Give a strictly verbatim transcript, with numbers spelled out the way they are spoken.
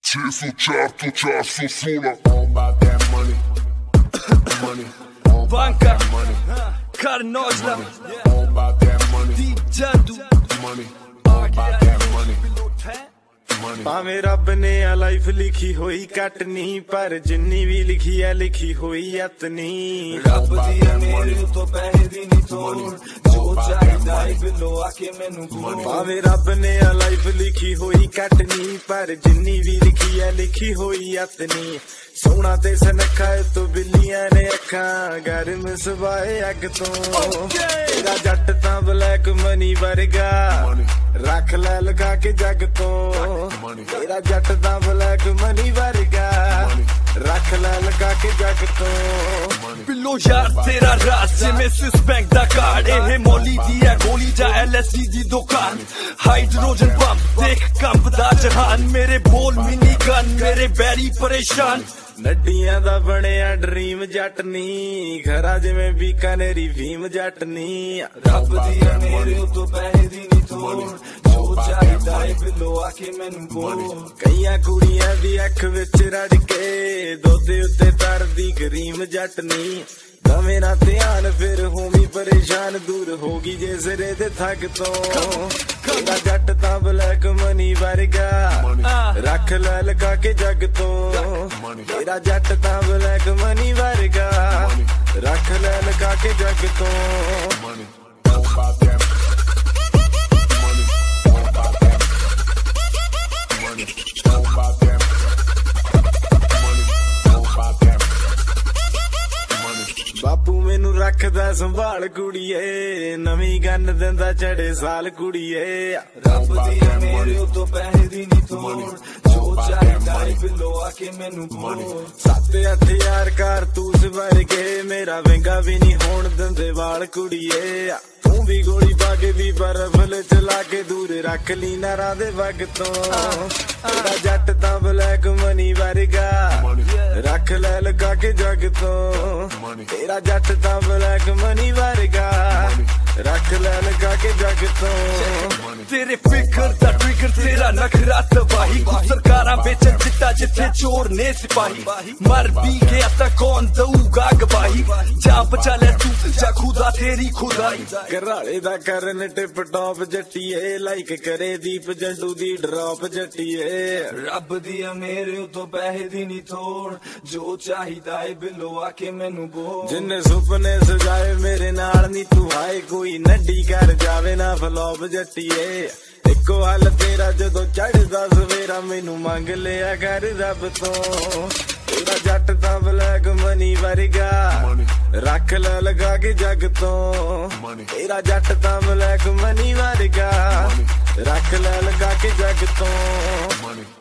छह सौ चार तो चार सौ सोलह All about that money. Money. All about Banka, that money. Karnozla, All about that money. Deep Jadu, Money. All about that money. Money. ਭਾਵੇਂ ਰੱਬ ਨੇ ਆ ਲਾਈਫ ਲਿਖੀ ਹੋਈ ਕੱਟ ਨਹੀਂ ਪਰ ਜਿੰਨੀ ਵੀ ਲਿਖੀ ਆ ਲਿਖੀ ਹੋਈ ਅੱਤ ਨਹੀਂ ਰੱਬ ਦੀ ਆ ਮੇਰੇ ਉਤੋਂ ਪੈਸੇ ਦੀ ਨਹੀਂ ਤੋੜ ਜੋ ਚਾਹੀਦਾ ਏ ਬਿੱਲੋ ਆ ਕੇ ਮੈਨੂੰ ਕੋਲ ਭਾਵੇਂ ਰੱਬ ਨੇ ਆ ਲਾਈਫ ਲਿਖੀ ਹੋਈ ਕੱਟ ਨਹੀਂ ਪਰ ਜਿੰਨੀ ਵੀ ਲਿਖੀ ਆ ਲਿਖੀ ਹੋਈ ਅੱਤ ਨਹੀਂ ਸੋਹਣਾ ਤੇ ਸਨੱਖਾ ਤੋਂ ਬਿੱਲੀਆਂ ਨੇ ਅੱਖਾਂ ਗਰਮ ਸਵਾਏ ਅੱਗ ਤੋਂ ਤੇਰਾ ਜੱਟ ਤਾਂ ਬਲੈਕ ਮਨੀ ਵਰਗਾ ਰੱਖ ਲੈ ਲਗਾ ਕੇ ਜੱਗ ਤੋਂ ਤੇਰਾ ਜੱਟ ਤਾਂ ਬਲੈਕ ਮਨੀ ਵਰਗਾ ਰੱਖ ਲੈ ਲਗਾ ਕੇ ਜੱਗ ਤੋਂ ਬਿੱਲੋ ਯਾਰ ਤੇਰਾ ਰਾਜ ਜਿਵੇਂ ਸਵਿਸ ਬੈਂਕ ਦਾ ਕਾਰਡ ਇਹ ਮੋਲੀ ਦੀ ਹੈ ਗੋਲੀ ਜਾਂ ਐਲ ਐਸ ਡੀ ਦੀ ਦੁਕਾਨ ਹਾਈਡਰੋਜਨ ਪੰਪ ਦੇਖ ਕੰਬਦਾ ਜਹਾਨ ਮੇਰੇ ਬੋਲ ਮਿਨੀ ਗਨ ਮੇਰੇ ਬੈਰੀ ਪਰੇਸ਼ਾਨ ਨੱਡੀਆਂ ਦਾ ਬਣਿਆ ਡਰੀਮ ਜੱਟ ਨੀ ਖਰਾ ਜਿਵੇਂ ਬੀਕਾਨੇਰੀ ਭੀਮ ਜੱਟ ਨੀ ਰੱਬ ਦੀ ਆ ਮੇਰੇ ਉਤੋਂ ਪੈਸੇ ਦੀ ਨਹੀਂ ਤੋੜ ਜੋ ਚਾਹੀਦਾ ਏ ਬਿੱਲੋ ਆ ਕੇ ਮੈਨੂੰ ਕੋਲ ਕਈਆਂ ਕੁੜੀਆਂ ਦੀ ਅੱਖ ਵਿੱਚ ਰੜ ਕੇ ਦੁੱਧ ਉੱਤੇ ਤਰਦੀ ਕਰੀਮ ਜੱਟ ਨੀ ਦਵੇਂ ਨਾ ਧਿਆਨ ਫਿਰ ਹੋਵੀਂ ਪਰੇਸ਼ਾਨ ਦੂਰ ਹੋਗੀ ਜੇ ਸਿਰੇ ਦੇ ਥੱਕ ਤੋਂ ਤੇਰਾ ਜੱਟ ਤਾਂ ਬਲੈਕ ਮਨੀ ਵਰਗਾ ਰੱਖ ਲੈ ਲਗਾ ਕੇ ਜੱਗ ਤੋਂ ਤੇਰਾ ਜੱਟ ਤਾਂ ਬਲੈਕ ਮਨੀ ਵਰਗਾ ਰੱਖ ਲੈ ਲਗਾ ਕੇ ਜੱਗ ਤੋਂ All about that money. All about that money. All about that money. All about that money. ਬਾਪੂ ਮੈਨੂੰ ਰੱਖਦਾ ਸੰਭਾਲ ਕੁੜੀਏ ਨਵੀਂ ਗੰਨ ਦਿੰਦਾ ਚੜੇ ਸਾਲ ਕੁੜੀਏ ਰੱਬ ਦੀ ਆ ਮੇਰੇ ਉਤੋਂ ਪੈਸੇ ਦੀ ਨਹੀਂ ਤੋੜ ਜੋ ਚਾਹੀਦਾ ਏ ਬਿੱਲੋ ਆ ਕੇ ਮੈਨੂੰ ਕੋਲ ਸੱਤ ਅੱਠ ਹਜ਼ਾਰ ਕਾਰਤੂਸ ਵਰਗੇ ਮੇਰਾ ਵਿੰਗਾ ਵੀ ਨਹੀਂ ਹੋਣ ਦਿੰਦੇ ਵਾਲ ਕੁੜੀਏ ਤੂੰ ਵੀ ਗੋਲੀ ਪਾ ਕੇ ਵੀ ਬਰਫਲ ਚਲਾ ਕੇ ਦੂਰ ਰੱਖ ਲਈ ਨਾਰਾਂ ਦੇ ਵਗ ਤੋਂ ਤੇਰਾ ਜੱਟ ਤਾਂ ਬਲੈਕ ਮਨੀ ਵਰਗਾ ਰੱਖ ਲੈ ਲਗਾ ਕੇ ਜੱਗ ਤੋਂ ਤੇਰਾ ਜੱਟ ਤਾਂ ਬਲੈਕ ਮਨੀ ਵਰਗਾ ਰੱਖ ਲੈ ਲਗਾ ਕੇ ਜੱਗ ਤੋਂ ਤੇਰੇ ਫਿਕਰ ਦਾ ਟ੍ਰਿਗਰ ਤੇਰਾ ਨਖਰਾ ਤਬਾਹੀ ਕੁਝ ਸਰਕਾਰਾਂ ਵੇਚਣ ਚਿੱਟਾ ਜਿੱਥੇ ਚੋਰ ਨੇ ਸਿਪਾਹੀ ਮਰ ਵੀ ਗਿਆ ਤਾਂ ਕੌਣ ਦਊਗਾ ਗਵਾਹੀ ਜਾਂ ਬਚਾ ਲੈ ਤੂੰ ਜਾਂ ਖੁਦਾ ਤੇਰੀ ਖੁਦਾਈ ਘਰਾਲੇ ਦਾ ਕਰਨ ਟਿਪ ਟੌਪ ਜੱਟੀਏ ਲਾਈਕ ਕਰੇ ਦੀਪ ਜੰਡੂ ਦੀ ਡਰੌਪ ਜੱਟੀਏ ਰੱਬ ਦੀ ਆ ਮੇਰੇ ਉਤੋਂ ਪੈਸੇ ਦੀ ਨਹੀਂ ਤੋੜ ਜੋ ਚਾਹੀਦਾ ਏ ਬਿੱਲੋ ਆ ਕੇ ਮੈਨੂੰ ਬੋਲ ਜਿੰਨੇ ਸੁਪਨੇ ਸਜਾਏ ਮੇਰੇ ਨਾਲ ਨੀ ਤੂੰ ਆਏ ਕੋਈ ਨੱਡੀ ਕਰ ਜਾਵੇ ਨਾ ਫਲੋਪ ਜੱਟੀਏ ਇੱਕੋ ਹੱਲ ਤੇਰਾ ਜਦੋਂ ਚੜਦਾ ਸਵੇਰਾ ਮੈਨੂੰ ਮੰਗ ਲਿਆ ਕਰ ਰੱਬ ਤੋਂ ਤੇਰਾ ਜੱਟ ਤਾਂ ਬਲੈਕ ਮਨੀ ਵਰਗਾ ਰੱਖ ਲੈ ਲਗਾ ਕੇ ਜੱਗ ਤੋਂ ਤੇਰਾ ਜੱਟ ਤਾਂ ਬਲੈਕ ਮਨੀ ਵਰਗਾ ਰੱਖ ਲੈ ਲਗਾ ਕੇ ਜੱਗ ਤੋਂ